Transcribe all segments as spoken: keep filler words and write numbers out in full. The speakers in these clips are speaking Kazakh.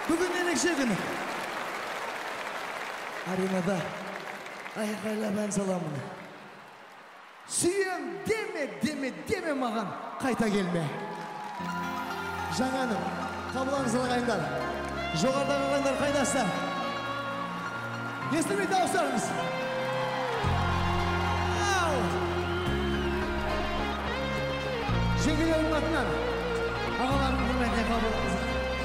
Бүгін ерекше күн. Аренада айқайлап ән саламын. Сүйем деме, деме, деме маған қайта келме. Жаңаның, қабылаңыз ағайындар. Жоғардағы ағайындар қайдасыздар? Естілмей дауыстарыңыз. Жеңгелердің атынан ағалардың құрметіне қабылыңыз.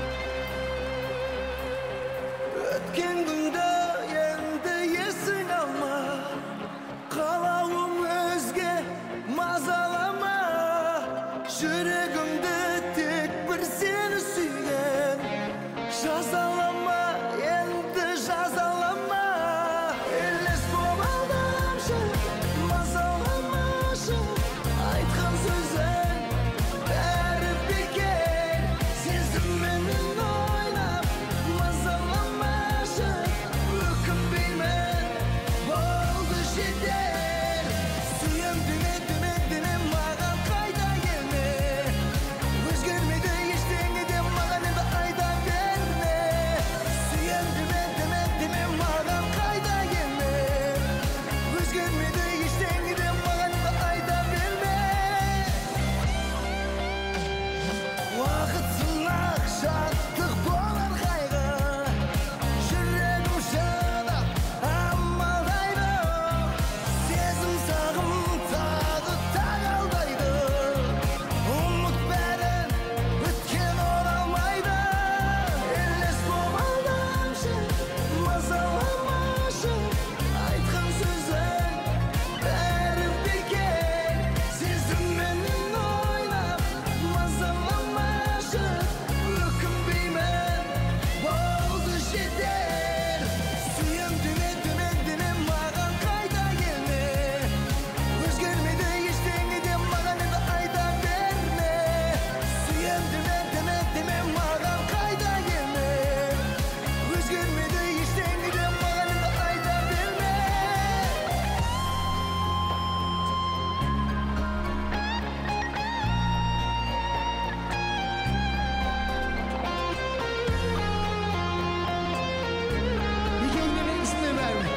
Өткен күнді енді есің алма, қалауым өзге мазалама. Жүрегімді тек бір сені сүйген, жазалама, енді жазалама. Елес боп алдамшы, мазаламашы, айтқан сөзің бәрі бекер. Сезімменен ойнап мазаламашы, өкінбеймін, болды жетер. Сүйем деме, деме, деме, маған қайта келме. Өзгермейді ештеңе де маған енді айта берме. Сүйем деме, деме, деме, маған қайта келме. Өзгермейді ештеңе де маған енді айта берме. Уақыт сынақ, шаттық болар қайғы. Жүрегім шыдап амалдайды. Сезім сағым тағы тағалдайды. Ұмыт бәрін, өткен оралмайды. Елес боп алдамшы, мазаламашы, айтқан сөзің бәрі бекер. Сезімменен ойнап мазаламашы, өкінбеймін, болды жетер. Сүйем деме, деме, деме, маған қайта келме. Өзгермейді ештеңе де маған енді айта берме. Сүйем деме, деме, деме, маған қайта келме. Өзгермейді ештеңе де маған енді айта берме. Екеуіне менгісінде бәрі.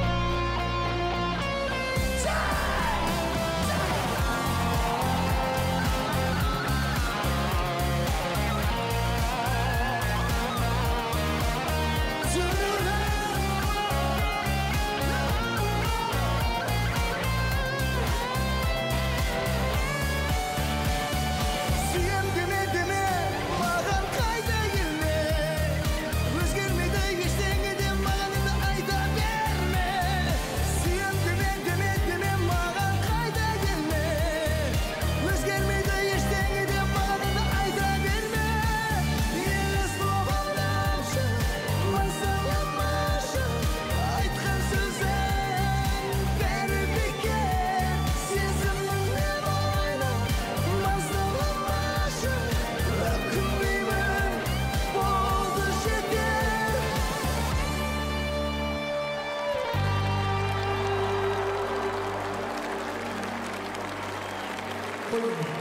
Сүйем деме, деме, маған қайта келме. Өзгермейді ештеңе де маған енді айта берме. Сүйем деме, деме, деме, маған қайта келме. Өзгермейді ештеңе де маған енді айта берме. Елес боп алдамшы, мазаламашы, айтқан сөзің бәрі бекер. Сезіміңмен ойнап мазаламашы, өкінбеймін, болды жетер. Olur.